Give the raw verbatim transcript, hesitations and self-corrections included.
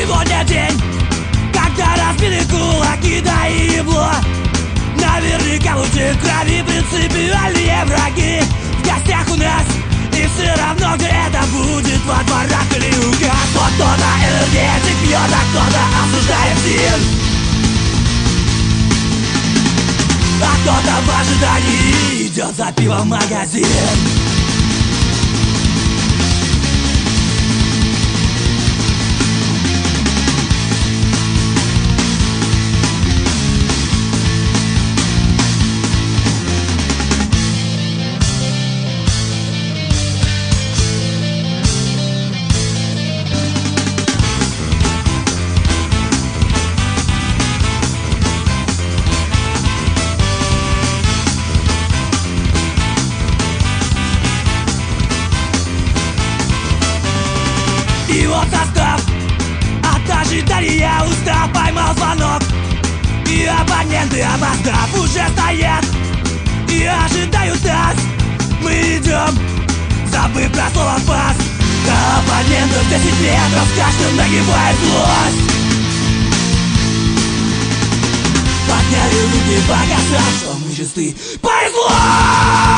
Сегодня день, когда разбили кулаки, да и ебло. Наверняка лучи крови принципиальные враги в гостях у нас. И все равно где это будет, во дворах или у газ. Вот кто-то энергетик пьет, а кто-то осуждает стиль. А кто-то в ожидании идет за пивом в магазин. И вот состав, от ожидания устав, поймал звонок. И абоненты, опоздав, уже стоят и ожидают нас. Мы идем, забыв про слово «пас». До оппонентов десять метров, с каждым нагибает злость. Подняли руки, показав, что мы чисты. Повезло!